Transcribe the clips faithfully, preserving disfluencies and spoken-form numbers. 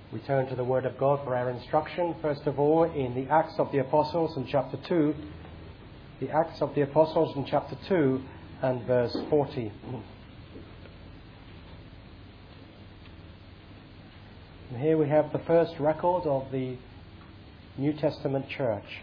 We turn to the Word of God for our instruction, first of all, in the Acts of the Apostles in chapter two. The Acts of the Apostles in chapter two and verse forty. And here we have the first record of the New Testament church.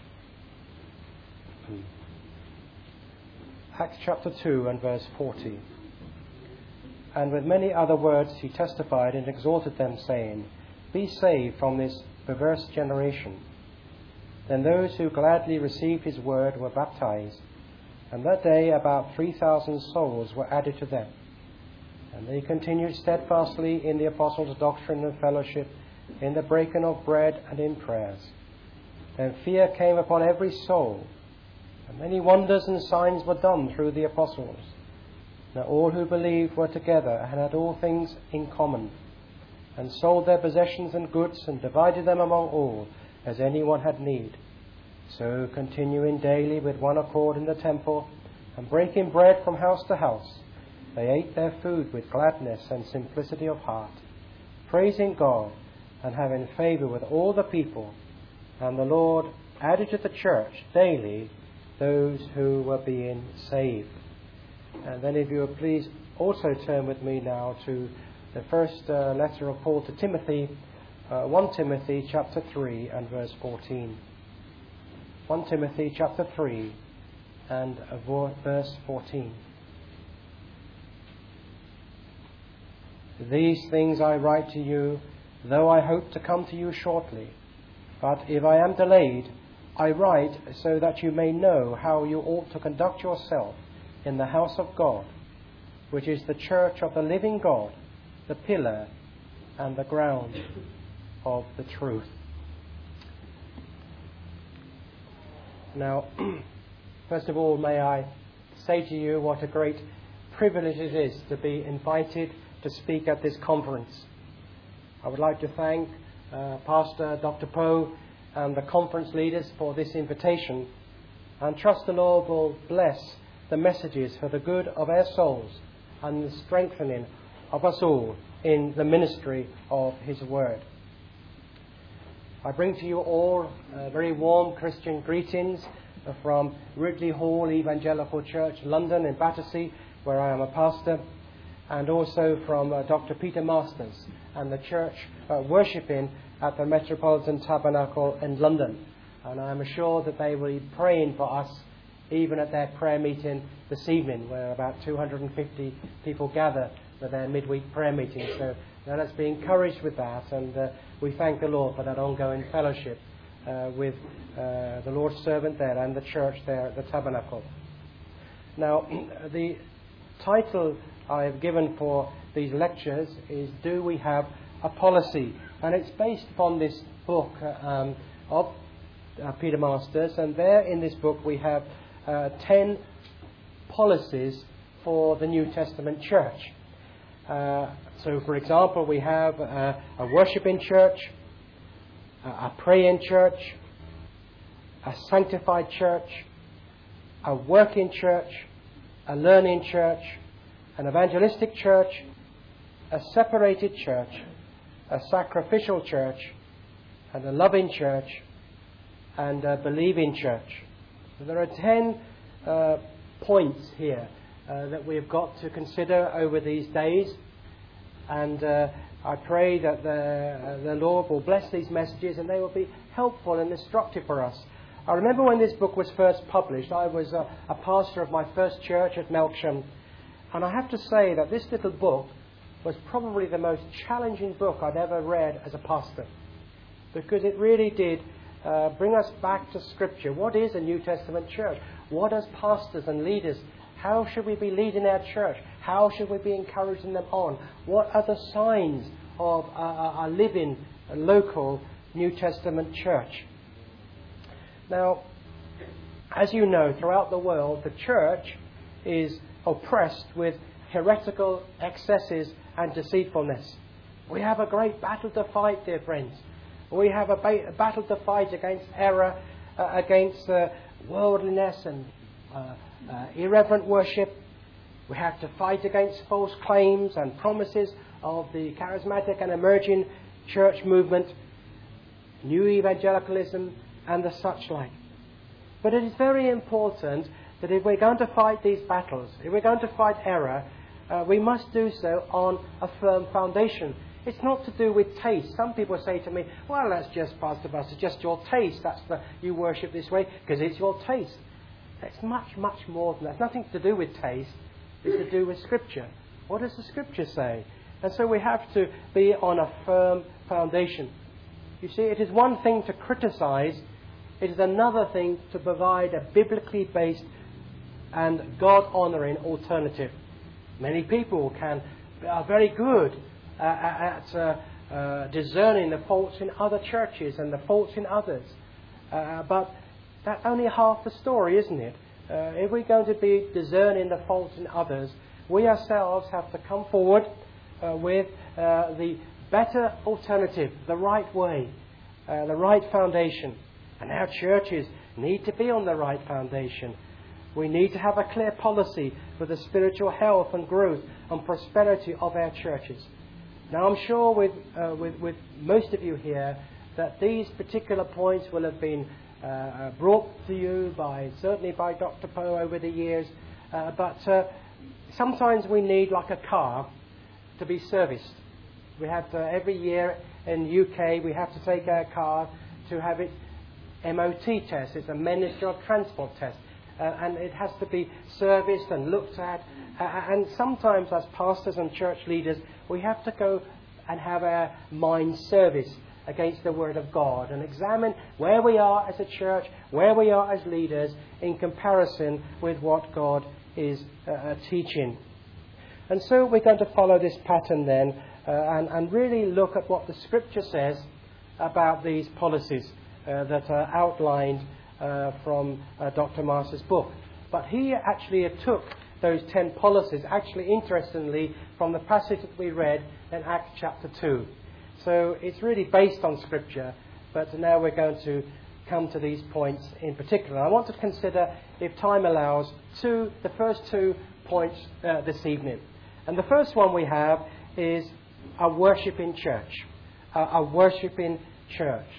Acts chapter two and verse forty. And with many other words he testified and exhorted them, saying, Be saved from this perverse generation. Then those who gladly received his word were baptized, and that day about three thousand souls were added to them. And they continued steadfastly in the apostles' doctrine and fellowship, in the breaking of bread and in prayers. Then fear came upon every soul, and many wonders and signs were done through the apostles. Now all who believed were together and had all things in common, and sold their possessions and goods, and divided them among all, as anyone had need. So continuing daily with one accord in the temple, and breaking bread from house to house, they ate their food with gladness and simplicity of heart, praising God, and having favour with all the people. And the Lord added to the church daily those who were being saved. And then if you will please also turn with me now to the first uh, letter of Paul to Timothy, uh, First Timothy chapter three and verse fourteen. First Timothy chapter three and uh, verse fourteen. These things I write to you, though I hope to come to you shortly. But if I am delayed, I write so that you may know how you ought to conduct yourself in the house of God, which is the church of the living God, the pillar and the ground of the truth. Now, first of all, may I say to you what a great privilege it is to be invited to speak at this conference. I would like to thank uh, Pastor Doctor Poe and the conference leaders for this invitation, and trust the Lord will bless the messages for the good of our souls and the strengthening of us all in the ministry of His Word. I bring to you all uh, very warm Christian greetings from Ridley Hall Evangelical Church, London in Battersea, where I am a pastor, and also from uh, Doctor Peter Masters and the church uh, worshipping at the Metropolitan Tabernacle in London. And I am assured that they will be praying for us even at their prayer meeting this evening, where about two hundred fifty people gather for their midweek prayer meeting. So let us be encouraged with that, and uh, we thank the Lord for that ongoing fellowship uh, with uh, the Lord's servant there and the church there at the tabernacle. Now, the title I have given for these lectures is Do We Have a Policy? And it's based upon this book uh, um, of uh, Peter Masters, and there in this book we have uh, ten policies for the New Testament church. Uh, so, for example, we have uh, a worshipping church, a, a praying church, a sanctified church, a working church, a learning church, an evangelistic church, a separated church, a sacrificial church, and a loving church, and a believing church. So there are ten uh, points here uh, that we have got to consider over these days, and uh, I pray that the, uh, the Lord will bless these messages and they will be helpful and instructive for us. I remember when this book was first published, I was a, a pastor of my first church at Melksham, and I have to say that this little book was probably the most challenging book I'd ever read as a pastor, because it really did uh, bring us back to Scripture. What is a New Testament church? What as pastors and leaders, how should we be leading our church? How should we be encouraging them on? What are the signs of a, a living, a local New Testament church? Now, as you know, throughout the world, the church is oppressed with heretical excesses and deceitfulness. We have a great battle to fight, dear friends. We have a, ba- a battle to fight against error, uh, against uh, worldliness and uh, uh, irreverent worship. We have to fight against false claims and promises of the charismatic and emerging church movement, new evangelicalism, and the such like. But it is very important that if we're going to fight these battles, if we're going to fight error, uh, we must do so on a firm foundation. It's not to do with taste. Some people say to me, well, that's just, Pastor Buster, just your taste. That's the, you worship this way because it's your taste. It's much, much more than that. It's nothing to do with taste. It's to do with Scripture. What does the Scripture say? And so we have to be on a firm foundation. You see, it is one thing to criticize. It is another thing to provide a biblically based and God-honouring alternative. Many people can are very good uh, at uh, uh, discerning the faults in other churches and the faults in others. Uh, but that's only half the story, isn't it? Uh, if we're going to be discerning the faults in others, we ourselves have to come forward uh, with uh, the better alternative, the right way, uh, the right foundation. And our churches need to be on the right foundation. We need to have a clear policy for the spiritual health and growth and prosperity of our churches. Now, I'm sure with, uh, with, with most of you here that these particular points will have been uh, brought to you by, certainly by Doctor Poe over the years. Uh, but uh, sometimes we need, like a car, to be serviced. We have to, every year in the U K, we have to take our car to have it M O T test. It's a Ministry of Transport test. Uh, and it has to be serviced and looked at. Uh, and sometimes as pastors and church leaders, we have to go and have our minds serviced against the Word of God and examine where we are as a church, where we are as leaders in comparison with what God is uh, teaching. And so we're going to follow this pattern then uh, and, and really look at what the Scripture says about these policies uh, that are outlined Uh, from uh, Doctor Marsh's book. But he actually took those ten policies, actually interestingly, from the passage that we read in Acts chapter two. So it's really based on Scripture, but now we're going to come to these points in particular. I want to consider, if time allows, two, the first two points uh, this evening. And the first one we have is a worshipping church. Uh, a worshipping church.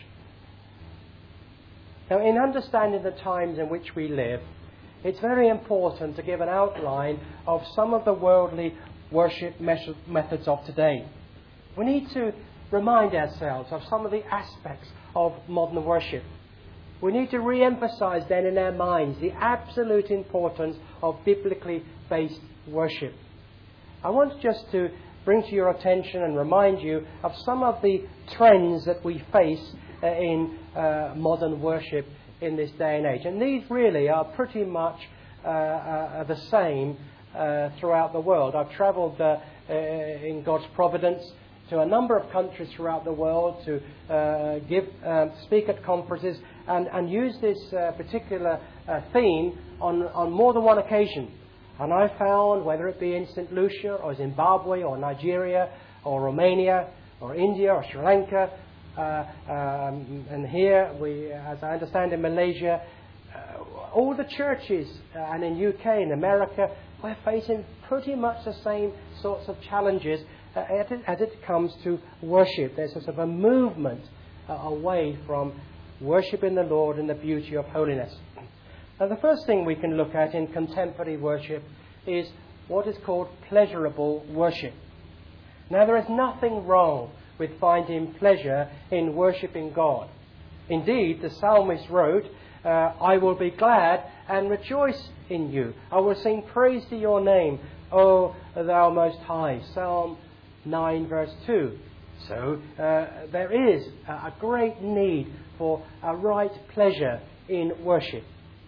Now, in understanding the times in which we live, it's very important to give an outline of some of the worldly worship methods of today. We need to remind ourselves of some of the aspects of modern worship. We need to re-emphasize then in our minds the absolute importance of biblically based worship. I want just to bring to your attention and remind you of some of the trends that we face uh, in uh, modern worship in this day and age. And these really are pretty much uh, uh, the same uh, throughout the world. I've travelled uh, uh, in God's providence to a number of countries throughout the world to uh, give, um, speak at conferences and, and use this uh, particular uh, theme on, on more than one occasion. And I found, whether it be in Saint Lucia or Zimbabwe or Nigeria or Romania or India or Sri Lanka, uh, um, and here, we, as I understand in Malaysia, uh, all the churches, uh, and in U K and America, we're facing pretty much the same sorts of challenges uh, as, it, as it comes to worship. There's a sort of a movement uh, away from worshipping the Lord in the beauty of holiness. Now, the first thing we can look at in contemporary worship is what is called pleasurable worship. Now, there is nothing wrong with finding pleasure in worshipping God. Indeed, the psalmist wrote, uh, I will be glad and rejoice in you. I will sing praise to your name, O thou Most High. Psalm nine, verse two. So, uh, there is a great need for a right pleasure in worship.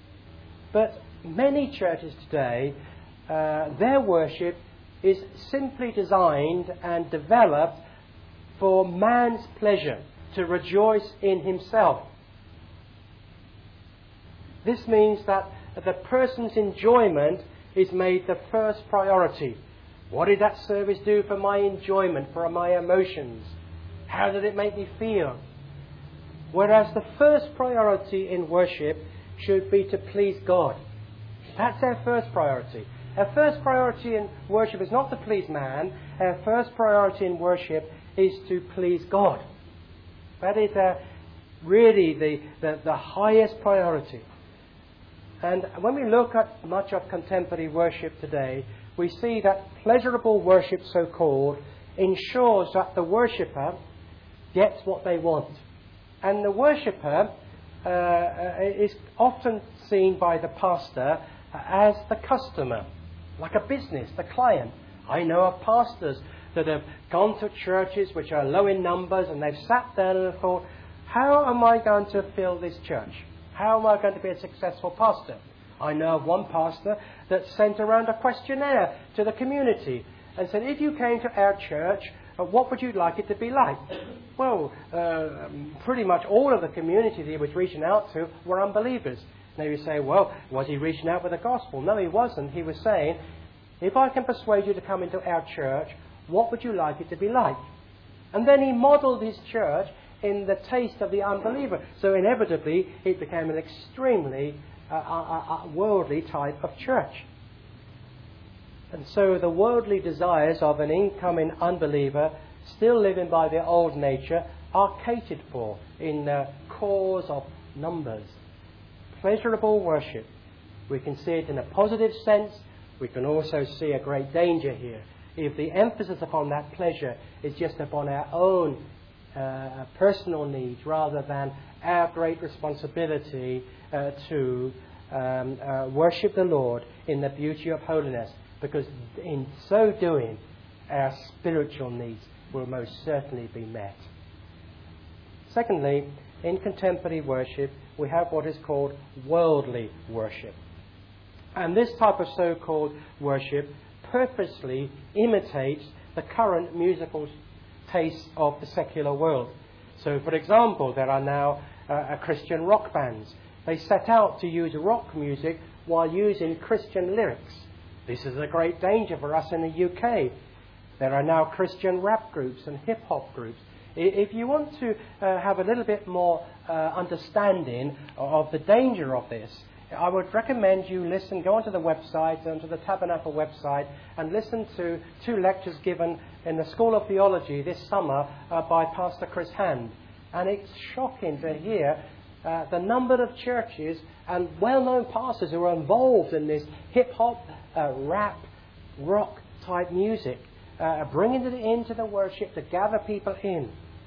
But many churches today, uh, their worship is simply designed and developed for man's pleasure, to rejoice in himself. This means that the person's enjoyment is made the first priority. What did that service do for my enjoyment, for my emotions? How did it make me feel? Whereas the first priority in worship should be to please God. That's our first priority. Our first priority in worship is not to please man. Our first priority in worship is to please God. That is uh, really the, the, the highest priority. And when we look at much of contemporary worship today, we see that pleasurable worship, so-called, ensures that the worshipper gets what they want. And the worshipper uh, is often seen by the pastor as the customer, like a business, the client. I know of pastors that have gone to churches which are low in numbers, and they've sat there and thought, how am I going to fill this church? How am I going to be a successful pastor? I know of one pastor that sent around a questionnaire to the community and said, if you came to our church, uh, what would you like it to be like? Well, uh, pretty much all of the community that he was reaching out to were unbelievers. Now you say, well, was he reaching out with the gospel? No, he wasn't. He was saying, if I can persuade you to come into our church, what would you like it to be like? And then he modelled his church in the taste of the unbeliever. So inevitably, it became an extremely uh, uh, uh, worldly type of church. And so the worldly desires of an incoming unbeliever, still living by their old nature, are catered for in the cause of numbers. Pleasurable worship. We can see it in a positive sense. We can also see a great danger here. If the emphasis upon that pleasure is just upon our own uh, personal needs rather than our great responsibility uh, to um, uh, worship the Lord in the beauty of holiness, because in so doing, our spiritual needs will most certainly be met. Secondly, in contemporary worship, we have what is called worldly worship. And this type of so-called worship purposely imitates the current musical tastes of the secular world. So, for example, there are now uh, Christian rock bands. They set out to use rock music while using Christian lyrics. This is a great danger for us in the U K. There are now Christian rap groups and hip-hop groups. If you want to uh, have a little bit more uh, understanding of the danger of this, I would recommend you listen, go onto the website, onto the Tabernacle website, and listen to two lectures given in the School of Theology this summer uh, by Pastor Chris Hand. And it's shocking to hear uh, the number of churches and well-known pastors who are involved in this hip-hop, uh, rap, rock-type music, uh, bringing it into the worship to gather people in.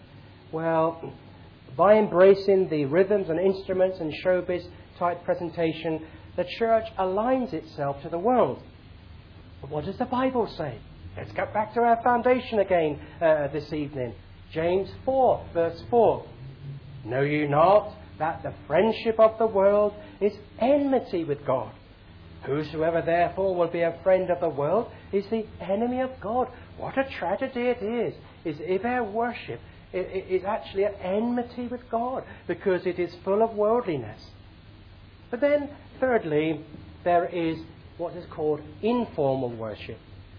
Well, by embracing the rhythms and instruments and showbiz type presentation, the church aligns itself to the world. But what does the Bible say? Let's get back to our foundation again uh, this evening. James four, verse four. Know you not that the friendship of the world is enmity with God? Whosoever therefore will be a friend of the world is the enemy of God. What a tragedy it is, is if our worship is actually at enmity with God, because it is full of worldliness. But then, thirdly, there is what is called informal worship.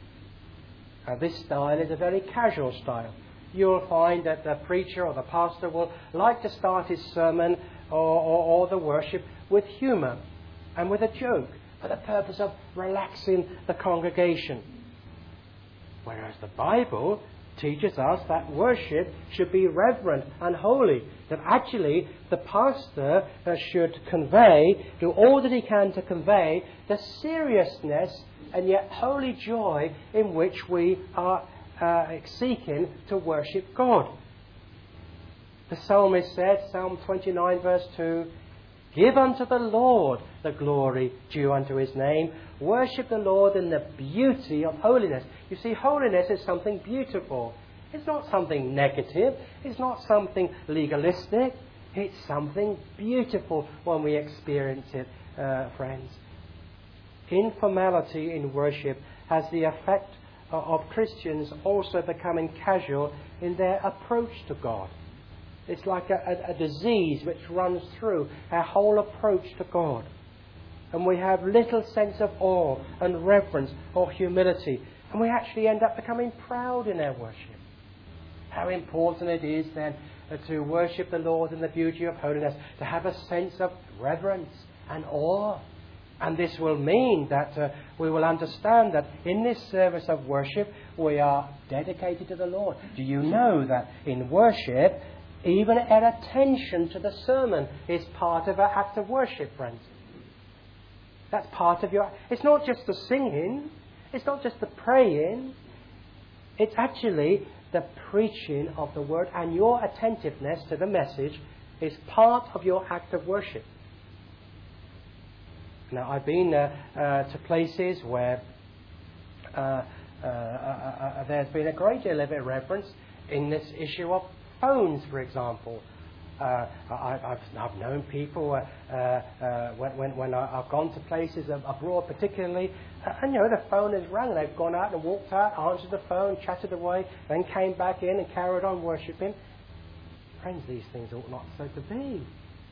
Now, this style is a very casual style. You'll find that the preacher or the pastor will like to start his sermon or, or, or the worship with humour and with a joke for the purpose of relaxing the congregation. Whereas the Bible teaches us that worship should be reverent and holy, that actually the pastor uh, should convey, do all that he can to convey the seriousness and yet holy joy in which we are uh, seeking to worship God. The psalmist said, Psalm twenty-nine verse two, give unto the Lord the glory due unto his name. Worship the Lord in the beauty of holiness. You see, holiness is something beautiful. It's not something negative. It's not something legalistic. It's something beautiful when we experience it, uh, friends. Informality in worship has the effect of Christians also becoming casual in their approach to God. It's like a, a, a disease which runs through our whole approach to God. And we have little sense of awe and reverence or humility. And we actually end up becoming proud in our worship. How important it is then to worship the Lord in the beauty of holiness, to have a sense of reverence and awe And this will mean that uh, we will understand that in this service of worship, we are dedicated to the Lord. Do you know that in worship, even our attention to the sermon is part of our act of worship, friends? That's part of your... It's not just the singing. It's not just the praying. It's actually the preaching of the word, and your attentiveness to the message is part of your act of worship. Now, I've been uh, uh, to places where uh, uh, uh, uh, there's been a great deal of irreverence in this issue of phones, for example. Uh, I, I've, I've known people uh, uh, when, when, when I've gone to places abroad, particularly, uh, and you know the phone has rang, and they've gone out and walked out, answered the phone, chatted away, then came back in and carried on worshipping. Friends, these things ought not so to be.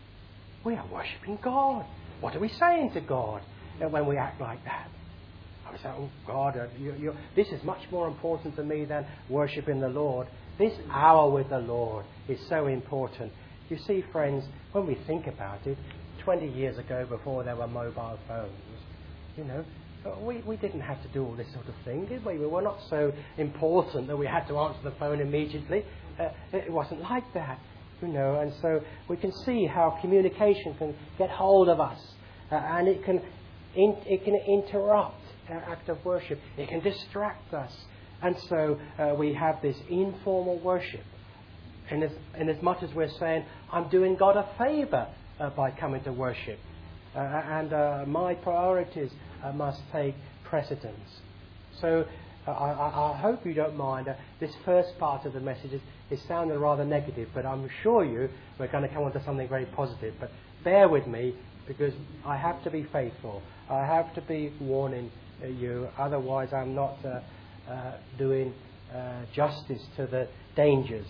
We are worshipping God. What are we saying to God when we act like that? I say, oh God, uh, you, you, this is much more important to me than worshipping the Lord. This hour with the Lord is so important. You see, friends, when we think about it, twenty years ago, before there were mobile phones, you know, we, we didn't have to do all this sort of thing, did we? We were not so important that we had to answer the phone immediately. Uh, it wasn't like that. You know, and so we can see how communication can get hold of us, uh, and it can in, it can interrupt our act of worship. It can distract us, and so uh, we have this informal worship. In as, in as much as we're saying, I'm doing God a favour uh, by coming to worship, uh, and uh, my priorities uh, must take precedence. So. I, I, I hope you don't mind. Uh, this first part of the message is, is sounding rather negative, but I'm sure you we're going to come on to something very positive. But bear with me, because I have to be faithful. I have to be warning uh, you. Otherwise, I'm not uh, uh, doing uh, justice to the dangers.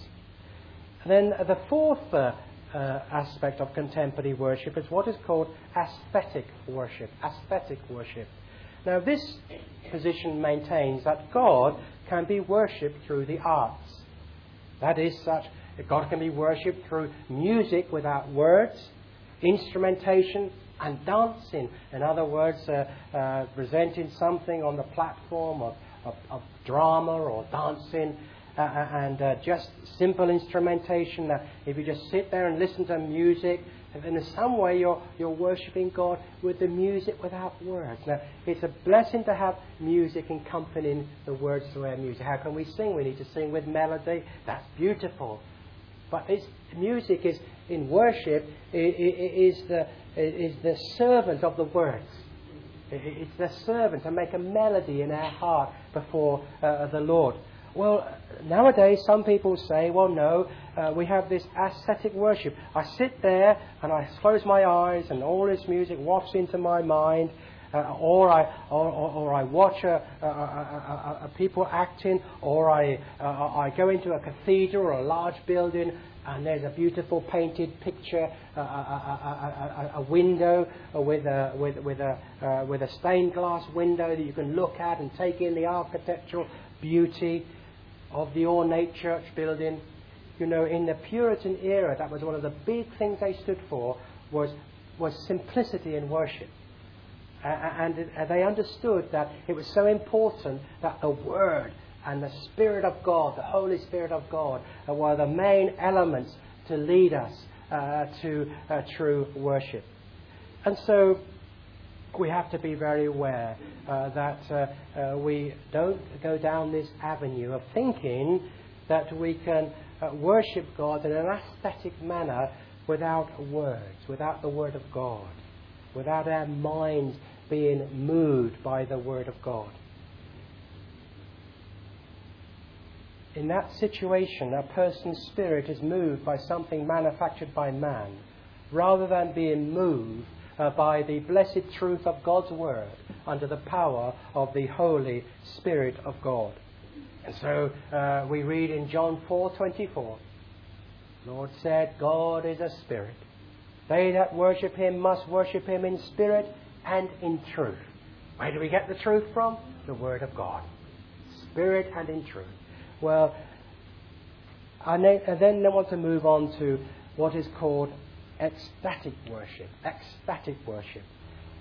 And then uh, the fourth uh, uh, aspect of contemporary worship is what is called aesthetic worship. Aesthetic worship. Now, this position maintains that God can be worshipped through the arts. That is, such that God can be worshipped through music without words, instrumentation, and dancing. In other words, uh, uh, presenting something on the platform of, of, of drama or dancing, uh, and uh, just simple instrumentation. Uh, if you just sit there and listen to music, and in some way you're, you're worshipping God with the music without words. Now, it's a blessing to have music accompanying the words to our music. How can we sing? We need to sing with melody. That's beautiful. But it's, music is, in worship, is the, is the servant of the words. It's the servant to make a melody in our heart before uh, the Lord. Well, nowadays some people say, well, no, uh, we have this ascetic worship. I sit there and I close my eyes and all this music wafts into my mind, uh, or I or, or, or I watch a, a, a, a, a people acting, or I uh, I go into a cathedral or a large building and there's a beautiful painted picture, uh, a, a, a, a window with a with with a uh, with a stained glass window that you can look at and take in the architectural beauty of the ornate church building. You know, in the Puritan era, that was one of the big things they stood for, was was simplicity in worship. Uh, and uh, they understood that it was so important that the Word and the Spirit of God, the Holy Spirit of God, uh, were the main elements to lead us uh, to uh, true worship. And so we have to be very aware uh, that uh, uh, we don't go down this avenue of thinking that we can uh, worship God in an aesthetic manner without words, without the Word of God, without our minds being moved by the Word of God. In that situation, a person's spirit is moved by something manufactured by man, rather than being moved Uh, by the blessed truth of God's Word under the power of the Holy Spirit of God. And so uh, we read in John four twenty-four, the Lord said, God is a spirit. They that worship Him must worship Him in spirit and in truth. Where do we get the truth from? The Word of God. Spirit and in truth. Well, I then I want to move on to what is called ecstatic worship. Ecstatic worship.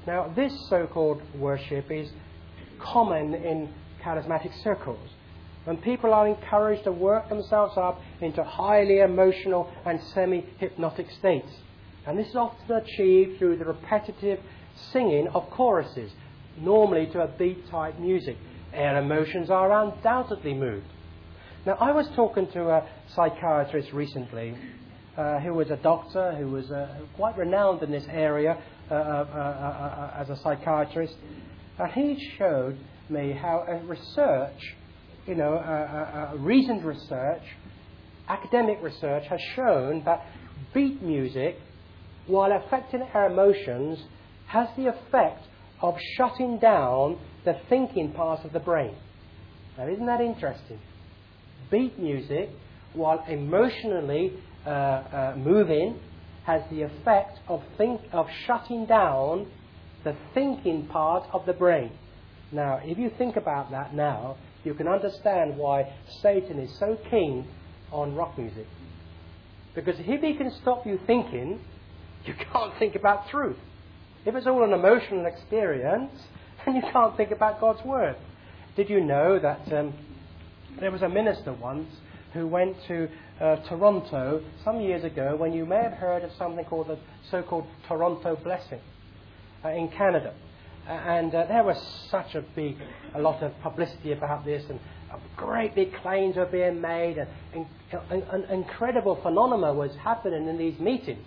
Now, this so-called worship is common in charismatic circles, when people are encouraged to work themselves up into highly emotional and semi-hypnotic states. And this is often achieved through the repetitive singing of choruses, normally to a beat-type music. Their emotions are undoubtedly moved. Now, I was talking to a psychiatrist recently uh, who was a doctor, who was uh, quite renowned in this area uh, uh, uh, uh, as a psychiatrist. And he showed me how a research, you know, a, a, a reasoned research, academic research, has shown that beat music, while affecting our emotions, has the effect of shutting down the thinking part of the brain. Now, isn't that interesting? Beat music, while emotionally uh, uh, moving, has the effect of think of shutting down the thinking part of the brain. Now, if you think about that now, you can understand why Satan is so keen on rock music. Because if he can stop you thinking, you can't think about truth. If it's all an emotional experience, then you can't think about God's Word. Did you know that um, there was a minister once who went to uh, Toronto some years ago, when you may have heard of something called the so-called Toronto Blessing uh, in Canada. Uh, and uh, there was such a big, a lot of publicity about this, and uh, great big claims were being made, and, and, and incredible phenomena was happening in these meetings.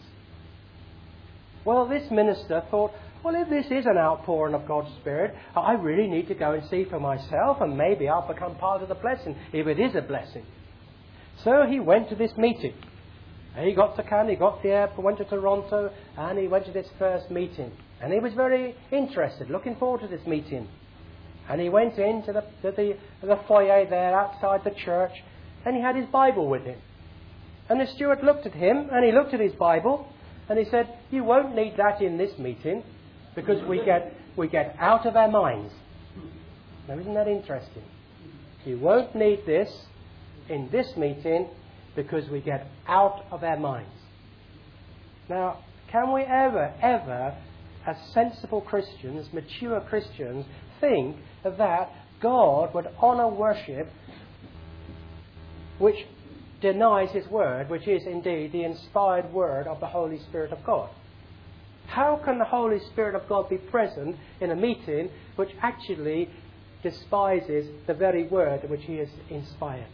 Well, this minister thought, well, if this is an outpouring of God's Spirit, I really need to go and see for myself, and maybe I'll become part of the blessing, if it is a blessing. So he went to this meeting. And he got to Canada, he got the airport, went to Toronto, and he went to this first meeting. And he was very interested, looking forward to this meeting. And he went into the, to the, the foyer there outside the church, and he had his Bible with him. And the steward looked at him, and he looked at his Bible, and he said, you won't need that in this meeting, because we get we get out of our minds. Now, isn't that interesting? You won't need this in this meeting, because we get out of our minds. Now, can we ever, ever, as sensible Christians, mature Christians, think that God would honour worship which denies His Word, which is indeed the inspired Word of the Holy Spirit of God? How can the Holy Spirit of God be present in a meeting which actually despises the very Word which He has inspired?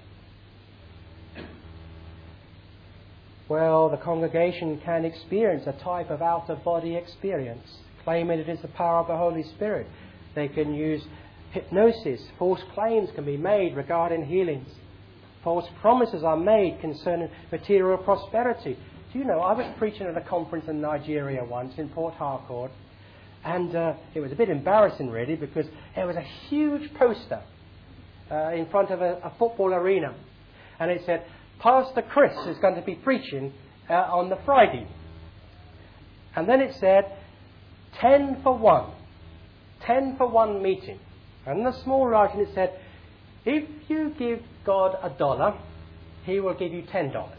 Well, the congregation can experience a type of out-of-body experience, claiming it is the power of the Holy Spirit. They can use hypnosis. False claims can be made regarding healings. False promises are made concerning material prosperity. Do you know, I was preaching at a conference in Nigeria once, in Port Harcourt, and uh, it was a bit embarrassing, really, because there was a huge poster uh, in front of a, a football arena, and it said, Pastor Chris is going to be preaching uh, on the Friday. And then it said, ten for one. ten for one meeting. And in the small writing it said, if you give God a dollar, He will give you ten dollars.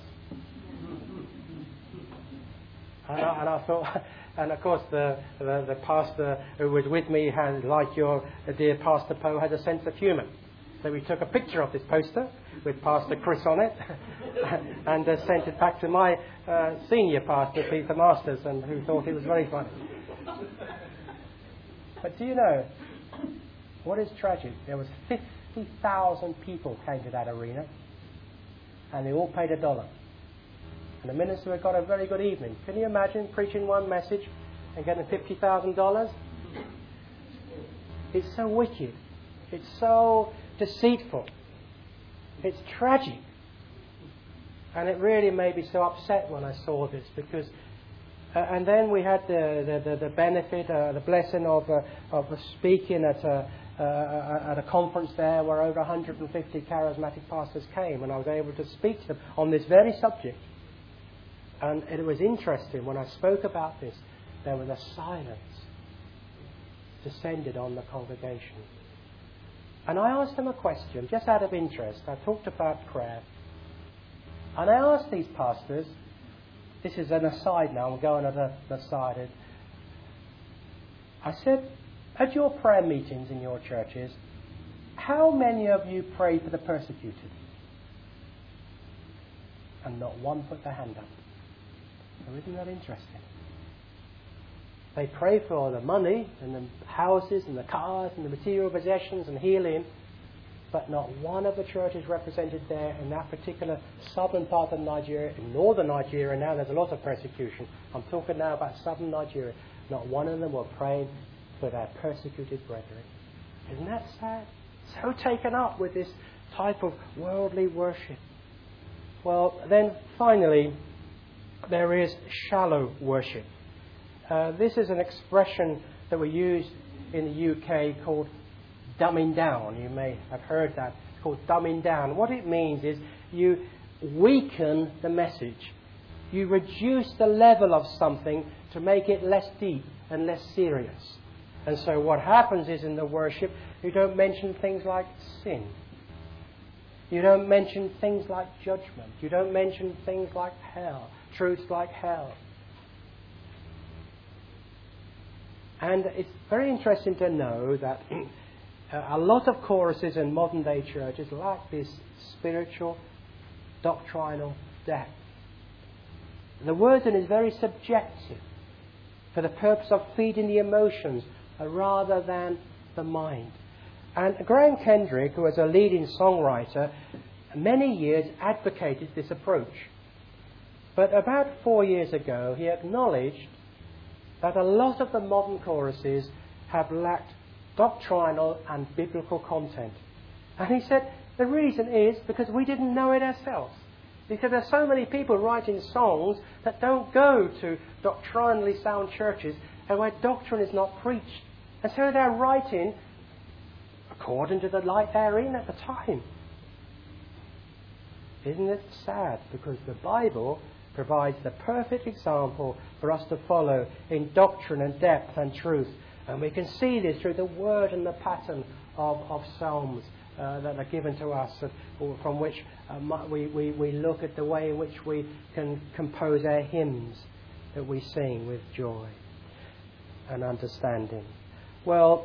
and, I, and I thought, and of course the, the, the pastor who was with me, had, like your dear Pastor Poe, had a sense of humour. So we took a picture of this poster with Pastor Chris on it and uh, sent it back to my uh, senior pastor, Peter Masters, and who thought it was very funny. But do you know what is tragic? There was fifty thousand people came to that arena, and they all paid a dollar. And the minister had got a very good evening. Can you imagine preaching one message and getting fifty thousand dollars? It's so wicked. It's so deceitful. It's tragic. And it really made me so upset when I saw this, because uh, and then we had the the, the, the benefit, uh, the blessing of uh, of speaking at a uh, at a conference there where over one hundred fifty charismatic pastors came, and I was able to speak to them on this very subject. And it was interesting, when I spoke about this, there was a silence descended on the congregation. And I asked them a question, just out of interest. I talked about prayer. And I asked these pastors, this is an aside now, I'm going at an aside. I said, at your prayer meetings in your churches, how many of you pray for the persecuted? And not one put their hand up. So isn't that interesting? They pray for the money and the houses and the cars and the material possessions and healing, but not one of the churches represented there in that particular southern part of Nigeria. In northern Nigeria now there's a lot of persecution. I'm talking now about southern Nigeria. Not one of them were praying for their persecuted brethren. Isn't that sad? So taken up with this type of worldly worship. Well, then finally, there is shallow worship. Uh, this is an expression that we use in the U K called dumbing down. You may have heard that. It's called dumbing down. What it means is you weaken the message. You reduce the level of something to make it less deep and less serious. And so what happens is in the worship, you don't mention things like sin. You don't mention things like judgment. You don't mention things like hell, truths like hell. And it's very interesting to know that a lot of choruses in modern day churches lack this spiritual, doctrinal depth. The word then is very subjective for the purpose of feeding the emotions rather than the mind. And Graham Kendrick, who was a leading songwriter, many years advocated this approach. But about four years ago, he acknowledged that a lot of the modern choruses have lacked doctrinal and biblical content. And he said the reason is because we didn't know it ourselves. Because there are so many people writing songs that don't go to doctrinally sound churches and where doctrine is not preached. And so they're writing according to the light they're in at the time. Isn't it sad? Because the Bible provides the perfect example for us to follow in doctrine and depth and truth. And we can see this through the word and the pattern of, of psalms uh, that are given to us, uh, from which uh, we, we, we look at the way in which we can compose our hymns that we sing with joy and understanding. Well,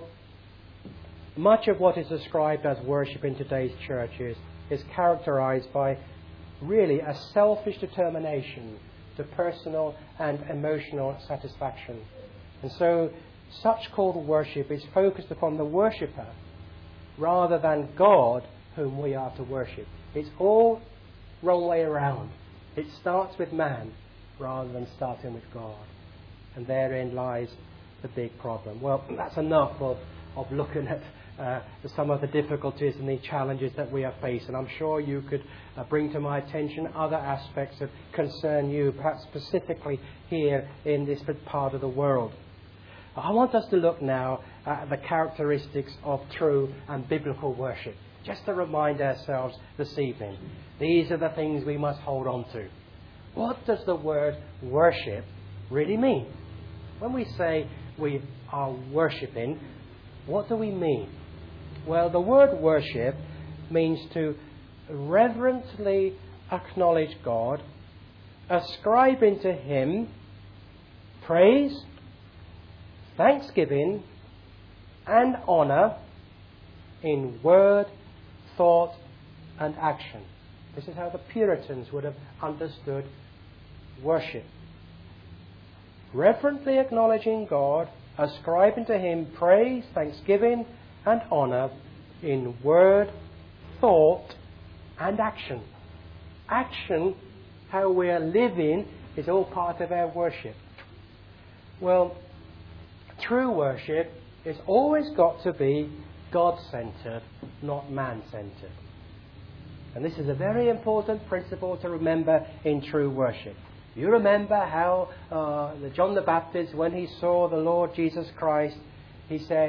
much of what is described as worship in today's churches is characterized by really a selfish determination to personal and emotional satisfaction. And so such called worship is focused upon the worshipper rather than God whom we are to worship. It's all wrong way around. It starts with man rather than starting with God. And therein lies the big problem. Well, that's enough of, of looking at uh, some of the difficulties and the challenges that we are facing. I'm sure you could uh, bring to my attention other aspects that concern you, perhaps specifically here in this part of the world. I want us to look now at the characteristics of true and biblical worship, just to remind ourselves this evening. These are the things we must hold on to. What does the word worship really mean? When we say we are worshipping, what do we mean? Well, the word worship means to reverently acknowledge God, ascribing to Him praise, thanksgiving, and honour in word, thought, and action. This is how the Puritans would have understood worship. Reverently acknowledging God, ascribing to Him praise, thanksgiving, and honour in word, thought, and action. Action, how we are living, is all part of our worship. Well, true worship has always got to be God-centred, not man-centred. And this is a very important principle to remember in true worship. You remember how uh, John the Baptist, when he saw the Lord Jesus Christ, he said,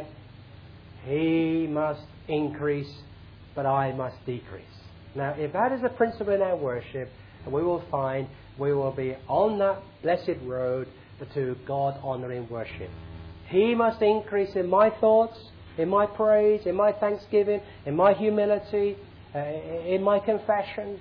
He must increase, but I must decrease. Now, if that is a principle in our worship, we will find we will be on that blessed road to God-honouring worship. He must increase in my thoughts, in my praise, in my thanksgiving, in my humility, uh, in my confession,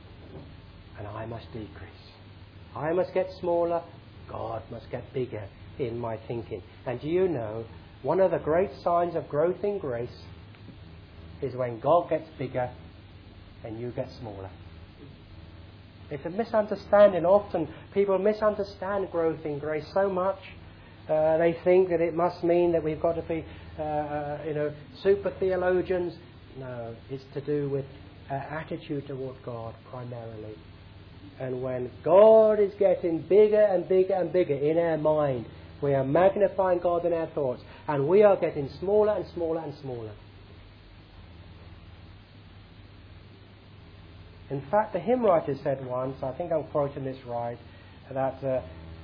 and I must decrease. I must get smaller, God must get bigger in my thinking. And do you know, one of the great signs of growth in grace is when God gets bigger and you get smaller. It's a misunderstanding. Often people misunderstand growth in grace so much. Uh, they think that it must mean that we've got to be, uh, uh, you know, super theologians. No, it's to do with uh, attitude toward God primarily. And when God is getting bigger and bigger and bigger in our mind, we are magnifying God in our thoughts, and we are getting smaller and smaller and smaller. In fact, the hymn writer said once, I think I'm quoting this right, that uh,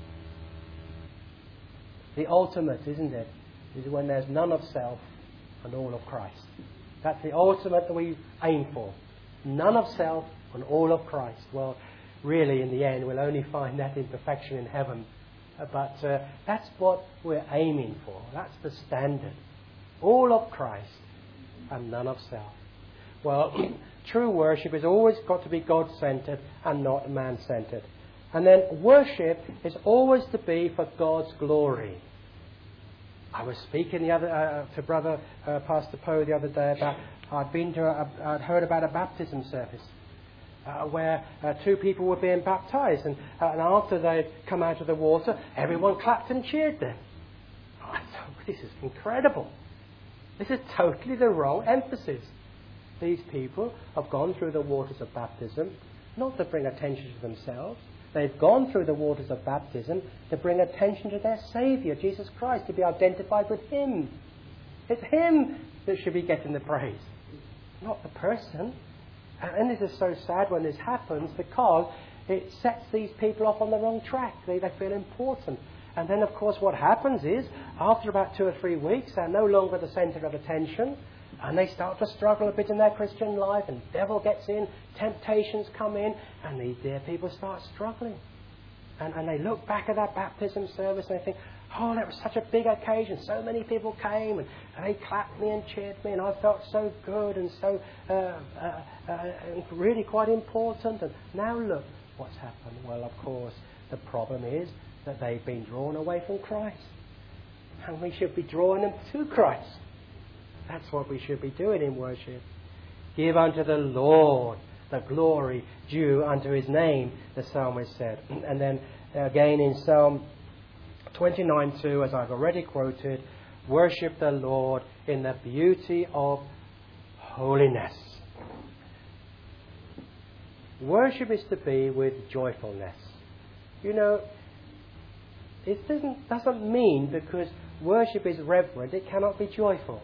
the ultimate, isn't it, is when there's none of self and all of Christ. That's the ultimate that we aim for. None of self and all of Christ. Well, really, in the end, we'll only find that in perfection in heaven. Uh, but uh, that's what we're aiming for. That's the standard. All of Christ and none of self. Well, true worship has always got to be God-centered and not man-centered. And then worship is always to be for God's glory. I was speaking the other uh, to Brother uh, Pastor Poe the other day about I'd been to a, I'd heard about a baptism service uh, where uh, two people were being baptized, and, uh, and after they'd come out of the water, everyone clapped and cheered them. I thought, this is incredible. This is totally the wrong emphasis. These people have gone through the waters of baptism not to bring attention to themselves. They've gone through the waters of baptism to bring attention to their Saviour, Jesus Christ, to be identified with Him. It's Him that should be getting the praise, not the person. And this is so sad when this happens, because it sets these people off on the wrong track. They, they feel important. And then, of course, what happens is, after about two or three weeks, they're no longer the centre of attention, and they start to struggle a bit in their Christian life, and the devil gets in, temptations come in, and these dear people start struggling. And, and they look back at that baptism service and they think, oh, that was such a big occasion. So many people came, and, and they clapped me and cheered me, and I felt so good and so uh, uh, uh, really quite important. And now look what's happened. Well, of course, the problem is that they've been drawn away from Christ. And we should be drawing them to Christ. That's what we should be doing in worship. Give unto the Lord the glory due unto His name, the psalmist said. And then again in Psalm twenty-nine two, as I've already quoted, worship the Lord in the beauty of holiness. Worship is to be with joyfulness. You know, it doesn't, doesn't mean because worship is reverent, it cannot be joyful.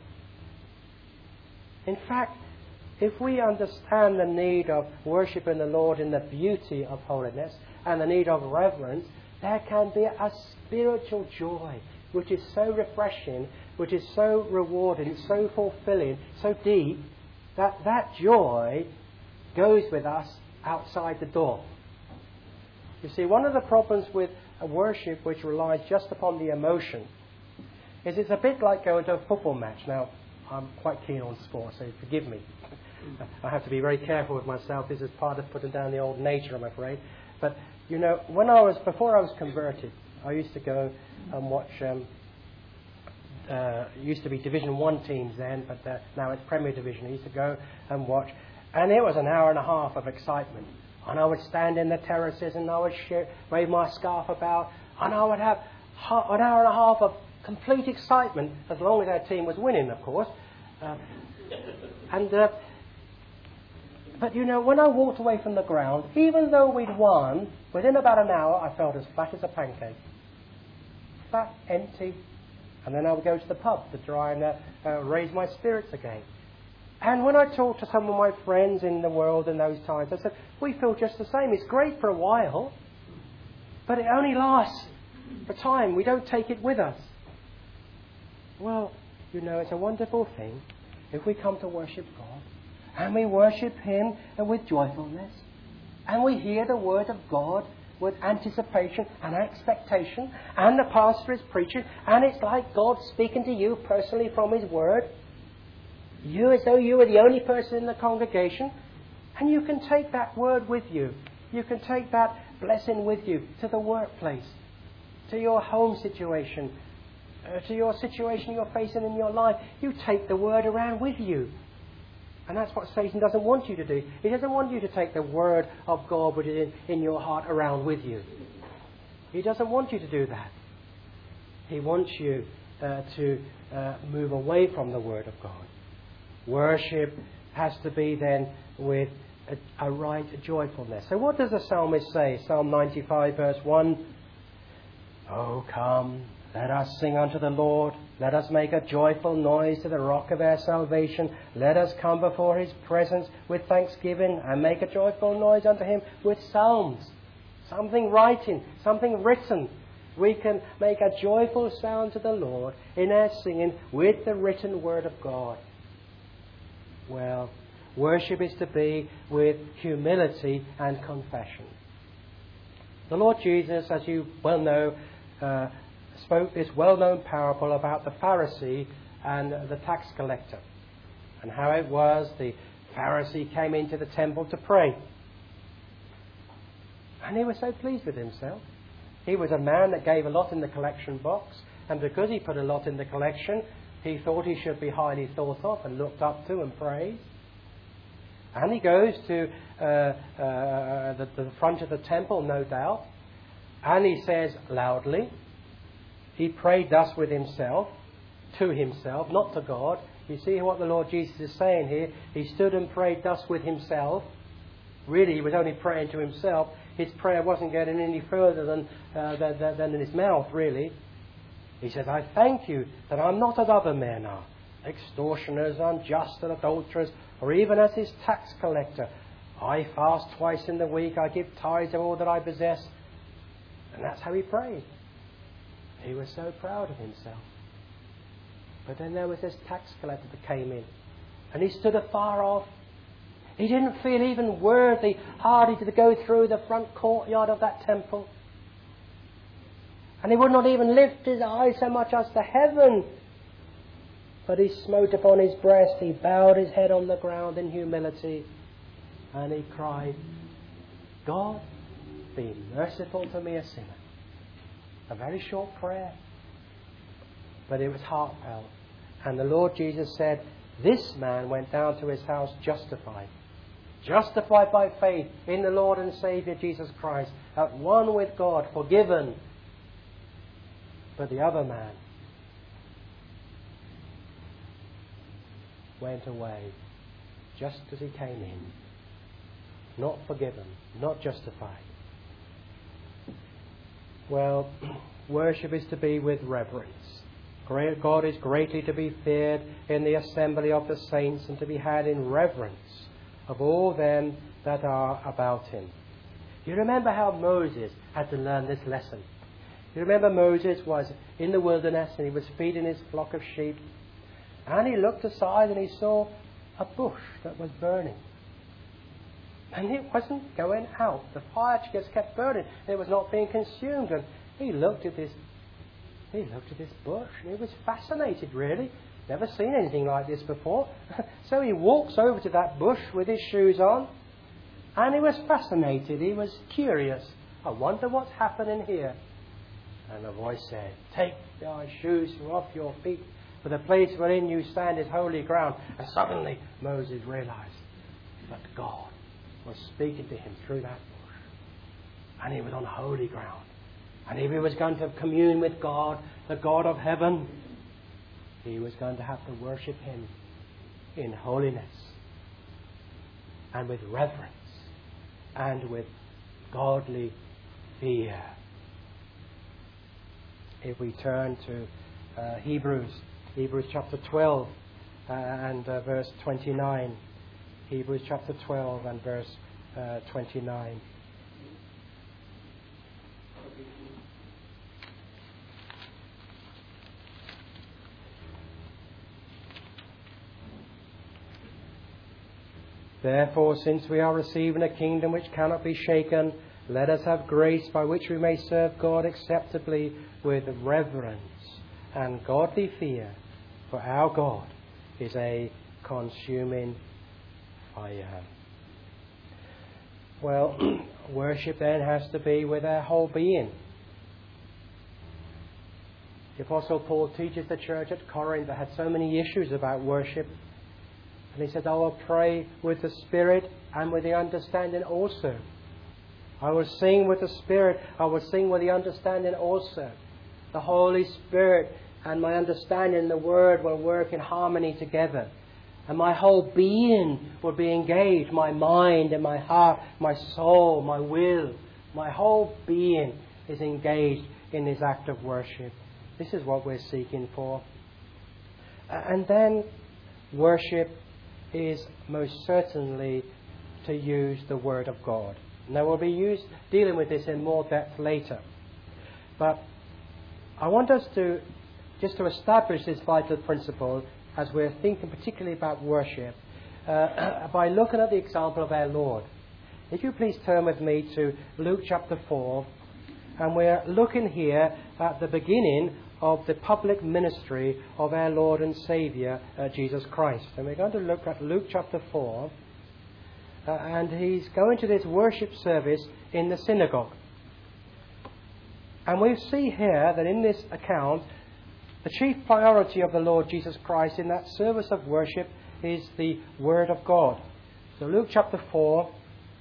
In fact, if we understand the need of worshiping the Lord in the beauty of holiness and the need of reverence, there can be a spiritual joy which is so refreshing, which is so rewarding, so fulfilling, so deep, that that joy goes with us outside the door. You see, one of the problems with a worship which relies just upon the emotion is it's a bit like going to a football match. Now, I'm quite keen on sport, so forgive me. I have to be very careful with myself. This is part of putting down the old nature, I'm afraid. But, you know, when I was, before I was converted, I used to go and watch, um, uh, it used to be Division One teams then, but uh, now it's Premier Division. I used to go and watch, and it was an hour and a half of excitement. And I would stand in the terraces, and I would share, wave my scarf about, and I would have ha- an hour and a half of complete excitement, as long as our team was winning, of course. Uh, and uh, but you know, when I walked away from the ground, even though we'd won, within about an hour, I felt as flat as a pancake, flat, empty. And then I would go to the pub to try and uh, uh, raise my spirits again. And when I talked to some of my friends in the world in those times, I said, we feel just the same. It's great for a while, but it only lasts for time. We don't take it with us. Well, you know, it's a wonderful thing if we come to worship God and we worship Him with joyfulness and we hear the Word of God with anticipation and expectation, and the pastor is preaching, and it's like God speaking to you personally from His Word. You, as though you were the only person in the congregation, and you can take that word with you. You can take that blessing with you to the workplace, to your home situation, uh, to your situation you're facing in your life. You take the Word around with you. And that's what Satan doesn't want you to do. He doesn't want you to take the Word of God which is in, in your heart around with you. He doesn't want you to do that. He wants you uh, to uh, move away from the Word of God. Worship has to be then with a, a right joyfulness. So what does the psalmist say? Psalm ninety-five verse one. Oh, come, let us sing unto the Lord. Let us make a joyful noise to the rock of our salvation. Let us come before His presence with thanksgiving and make a joyful noise unto Him with psalms. Something writing, something written. We can make a joyful sound to the Lord in our singing with the written Word of God. Well, worship is to be with humility and confession. The Lord Jesus, as you well know, uh, spoke this well-known parable about the Pharisee and the tax collector, and how it was the Pharisee came into the temple to pray. And he was so pleased with himself. He was a man that gave a lot in the collection box, and because he put a lot in the collection, he thought he should be highly thought of and looked up to and praised. And he goes to uh, uh, the, the front of the temple, no doubt, and he says loudly, he prayed thus with himself, to himself, not to God. You see what the Lord Jesus is saying here? He stood and prayed thus with himself. Really, he was only praying to himself. His prayer wasn't getting any further than, uh, than, than, than in his mouth, really. He says, I thank you that I'm not as other men are, extortioners, unjust and adulterers, or even as his tax collector. I fast twice in the week, I give tithes of all that I possess. And that's how he prayed. He was so proud of himself. But then there was this tax collector that came in, and he stood afar off. He didn't feel even worthy, hardly to go through the front courtyard of that temple. And he would not even lift his eyes so much as to heaven. But he smote upon his breast, he bowed his head on the ground in humility, and he cried, God, be merciful to me, a sinner. A very short prayer, but it was heartfelt. And the Lord Jesus said, this man went down to his house justified. Justified by faith in the Lord and Saviour Jesus Christ, at one with God, forgiven. But the other man went away just as he came in. Not forgiven, not justified. Well, worship is to be with reverence. God is greatly to be feared in the assembly of the saints, and to be had in reverence of all them that are about him. You remember how Moses had to learn this lesson. You remember Moses was in the wilderness and he was feeding his flock of sheep, and he looked aside and he saw a bush that was burning. And it wasn't going out. The fire just kept burning. It was not being consumed. And he looked at this he looked at this bush and he was fascinated, really. Never seen anything like this before. So he walks over to that bush with his shoes on, and he was fascinated. He was curious. I wonder what's happening here. And a voice said, take thy shoes from off your feet, for the place wherein you stand is holy ground. And suddenly Moses realized that God was speaking to him through that bush. And he was on holy ground. And if he was going to commune with God, the God of heaven, he was going to have to worship him in holiness and with reverence and with godly fear. If we turn to uh, Hebrews, Hebrews chapter twelve uh, and uh, verse twenty-nine. Hebrews chapter twelve and verse uh, twenty-nine. Therefore, since we are receiving a kingdom which cannot be shaken, let us have grace by which we may serve God acceptably with reverence and godly fear, for our God is a consuming fire. Well, worship then has to be with our whole being. The Apostle Paul teaches the church at Corinth that had so many issues about worship. And he said, I will pray with the Spirit and with the understanding also. I will sing with the Spirit. I will sing with the understanding also. The Holy Spirit and my understanding the Word will work in harmony together. And my whole being will be engaged. My mind and my heart, my soul, my will. My whole being is engaged in this act of worship. This is what we're seeking for. And then worship is most certainly to use the Word of God. Now we'll be used, dealing with this in more depth later. But I want us to, just to establish this vital principle as we're thinking particularly about worship, uh, by looking at the example of our Lord. If you please turn with me to Luke chapter four, and we're looking here at the beginning of the public ministry of our Lord and Saviour, uh, Jesus Christ. And we're going to look at Luke chapter four, uh, and he's going to this worship service in the synagogue. And we see here that in this account, the chief priority of the Lord Jesus Christ in that service of worship is the Word of God. So Luke chapter four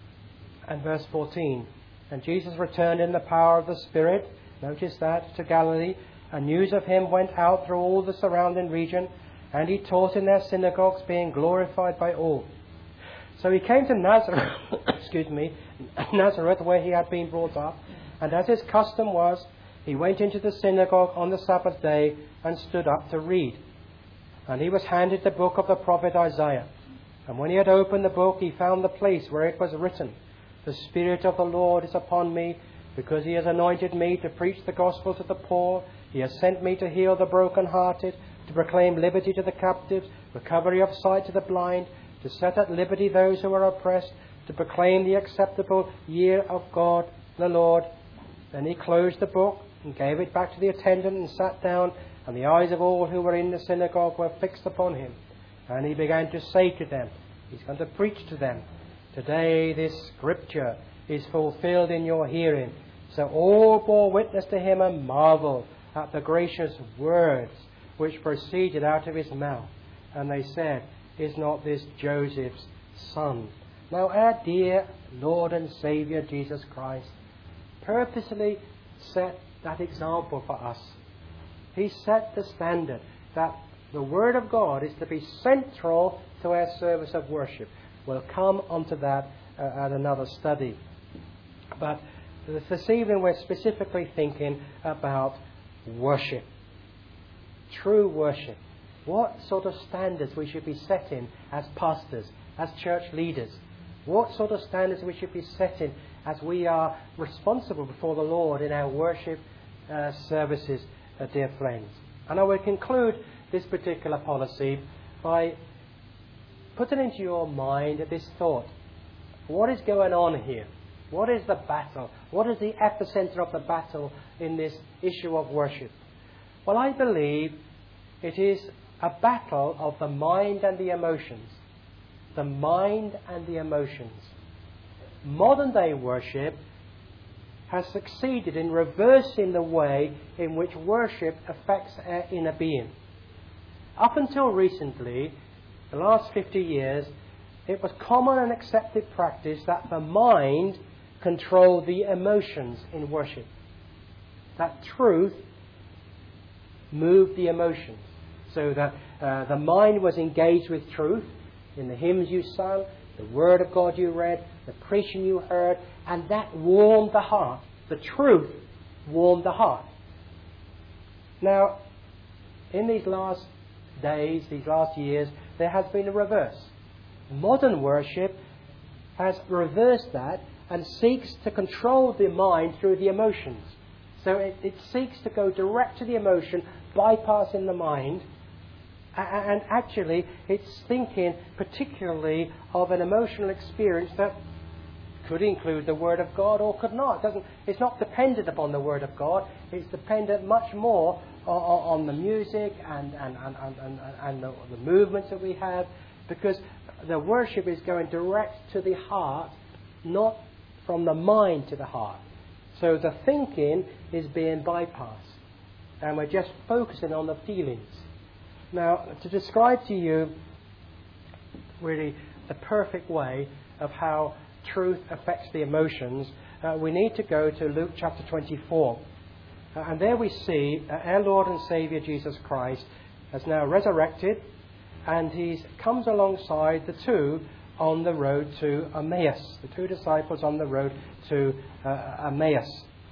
and verse fourteen. And Jesus returned in the power of the Spirit, notice that, to Galilee, and news of him went out through all the surrounding region, and he taught in their synagogues, being glorified by all. So he came to Nazareth, excuse me, Nazareth, where he had been brought up, and as his custom was, he went into the synagogue on the Sabbath day and stood up to read. And he was handed the book of the prophet Isaiah. And when he had opened the book, he found the place where it was written, The Spirit of the Lord is upon me, because he has anointed me to preach the gospel to the poor. He has sent me to heal the brokenhearted, to proclaim liberty to the captives, recovery of sight to the blind, to set at liberty those who are oppressed, to proclaim the acceptable year of God the Lord. Then he closed the book and gave it back to the attendant and sat down, and the eyes of all who were in the synagogue were fixed upon him. And he began to say to them, he's going to preach to them, Today this scripture is fulfilled in your hearing. So all bore witness to him and marveled at the gracious words which proceeded out of his mouth. And they said, Is not this Joseph's son? Now our dear Lord and Saviour Jesus Christ purposely set that example for us. He set the standard that the Word of God is to be central to our service of worship. We'll come onto that uh, at another study. But this evening we're specifically thinking about worship. True worship. What sort of standards we should be setting as pastors, as church leaders. What sort of standards we should be setting as we are responsible before the Lord in our worship uh, services, uh, dear friends. And I will conclude this particular policy by putting into your mind this thought. What is going on here? What is the battle? What is the epicenter of the battle in this issue of worship? Well, I believe it is a battle of the mind and the emotions. The mind and the emotions. Modern day worship has succeeded in reversing the way in which worship affects our inner being. Up until recently, the last fifty years, it was common and accepted practice that the mind controlled the emotions in worship. That truth moved the emotions. So that uh, the mind was engaged with truth in the hymns you sung, the Word of God you read, the preaching you heard, and that warmed the heart. The truth warmed the heart. Now, in these last days, these last years, there has been a reverse. Modern worship has reversed that and seeks to control the mind through the emotions. So it, it seeks to go direct to the emotion, bypassing the mind. And actually, it's thinking particularly of an emotional experience that could include the Word of God or could not. It doesn't, it's not dependent upon the Word of God. It's dependent much more on, on the music and, and, and, and, and, and the, the movements that we have, because the worship is going direct to the heart, not from the mind to the heart. So the thinking is being bypassed. and we're just focusing on the feelings. Now, to describe to you really the perfect way of how truth affects the emotions, uh, we need to go to Luke chapter twenty-four. Uh, and there we see uh, our Lord and Saviour Jesus Christ has now resurrected, and he comes alongside the two on the road to Emmaus, the two disciples on the road to uh, Emmaus.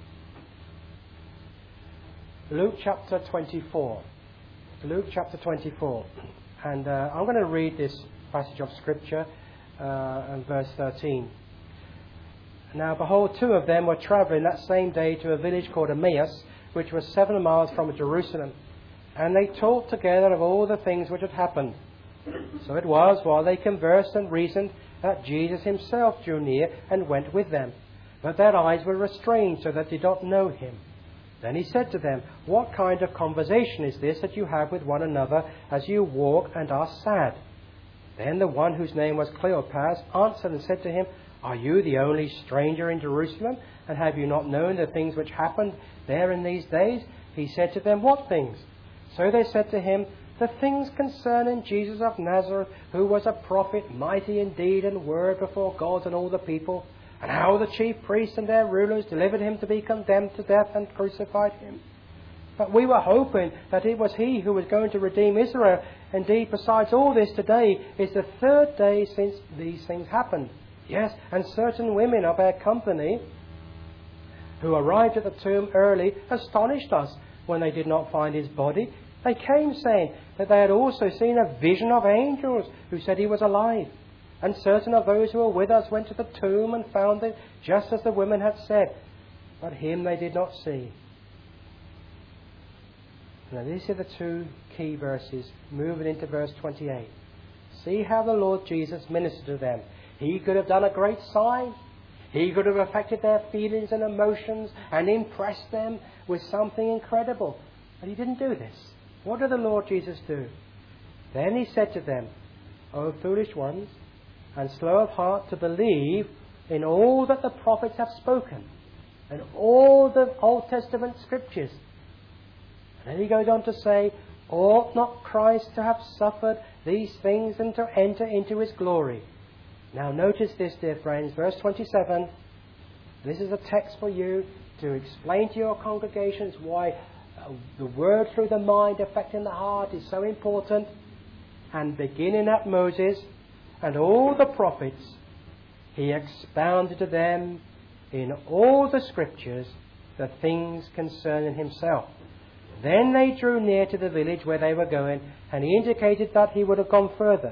Luke chapter twenty-four. Luke chapter twenty-four. And uh, I'm going to read this passage of Scripture uh, in verse thirteen. Now, behold, two of them were travelling that same day to a village called Emmaus, which was seven miles from Jerusalem. And they talked together of all the things which had happened. So it was, while they conversed and reasoned, that Jesus himself drew near and went with them. But their eyes were restrained, so that they did not know him. Then he said to them, What kind of conversation is this that you have with one another as you walk and are sad? Then the one whose name was Cleopas answered and said to him, Are you the only stranger in Jerusalem? And have you not known the things which happened there in these days? He said to them, What things? So they said to him, The things concerning Jesus of Nazareth, who was a prophet, mighty in deed and word before God and all the people, and how the chief priests and their rulers delivered him to be condemned to death and crucified him. But we were hoping that it was he who was going to redeem Israel. Indeed, besides all this, today is the third day since these things happened. Yes, and certain women of our company who arrived at the tomb early astonished us when they did not find his body. They came saying that they had also seen a vision of angels who said he was alive. And certain of those who were with us went to the tomb and found it just as the women had said, but him they did not see. Now these are the two key verses, moving into verse twenty-eight. See how the Lord Jesus ministered to them. He could have done a great sign. He could have affected their feelings and emotions and impressed them with something incredible. But he didn't do this. What did the Lord Jesus do? Then he said to them, O foolish ones, and slow of heart to believe in all that the prophets have spoken, and all the Old Testament scriptures. And then he goes on to say, Ought not Christ to have suffered these things and to enter into his glory? Now notice this, dear friends, verse twenty-seven. This is a text for you to explain to your congregations why uh, the word through the mind affecting the heart is so important. And beginning at Moses and all the prophets, he expounded to them in all the scriptures the things concerning himself. Then they drew near to the village where they were going, and he indicated that he would have gone further.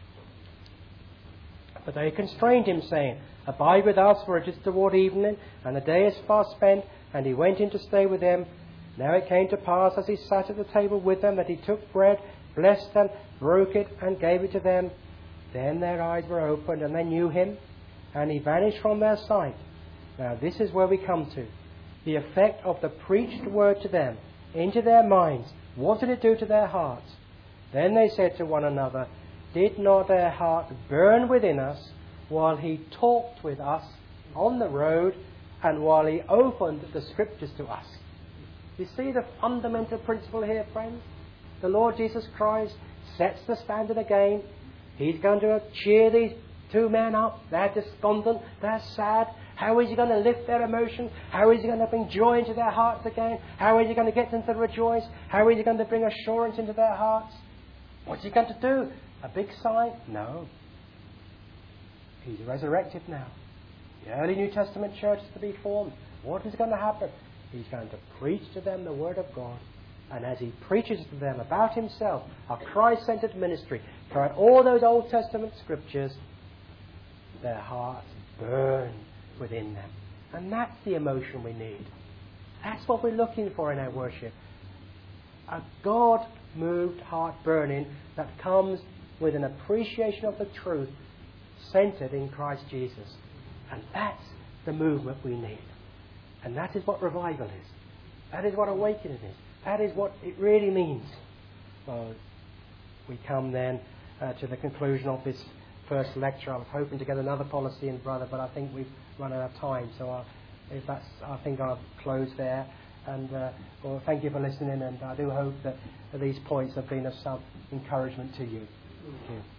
But they constrained him, saying, Abide with us, for it is toward evening, and the day is far spent. And he went in to stay with them. Now it came to pass, as he sat at the table with them, that he took bread, blessed them, broke it, and gave it to them. Then their eyes were opened, and they knew him, and he vanished from their sight. Now this is where we come to. The effect of the preached word to them, into their minds. What did it do to their hearts? Then they said to one another, Did not their heart burn within us while he talked with us on the road and while he opened the scriptures to us? You see the fundamental principle here, friends? The Lord Jesus Christ sets the standard again. He's going to cheer these two men up. They're despondent. They're sad. How is he going to lift their emotions? How is he going to bring joy into their hearts again? How is he going to get them to rejoice? How is he going to bring assurance into their hearts? What's he going to do? A big sign? No. He's resurrected now. The early New Testament church is to be formed. What is going to happen? He's going to preach to them the Word of God. And as he preaches to them about himself, a Christ-centered ministry, throughout all those Old Testament scriptures, their hearts burn within them. And that's the emotion we need. That's what we're looking for in our worship. A God-moved heart burning that comes with an appreciation of the truth centered in Christ Jesus. And that's the movement we need. And that is what revival is. That is what awakening is. That is what it really means. Well, we come then uh, to the conclusion of this first lecture. I was hoping to get another policy in, brother, but I think we've run out of time. So I'll, if that's, I think I'll close there. And uh, well, thank you for listening, and I do hope that these points have been of some encouragement to you. Thank you.